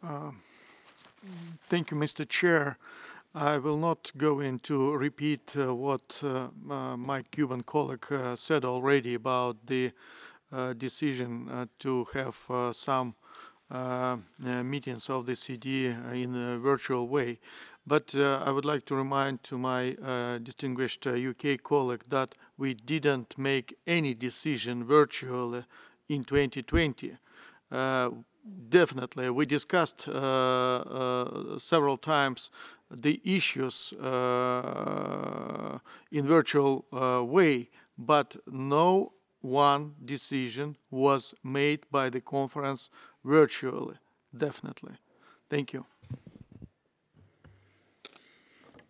Uh, Thank you, Mr. Chair. I will not go into repeat what my Cuban colleague said already about the decision to have some meetings of the CD in a virtual way. But I would like to remind to my distinguished UK colleague that we didn't make any decision virtually in 2020. Uh, Definitely, we discussed several times the issues in virtual way, but no one decision was made by the conference virtually. Definitely. Thank you.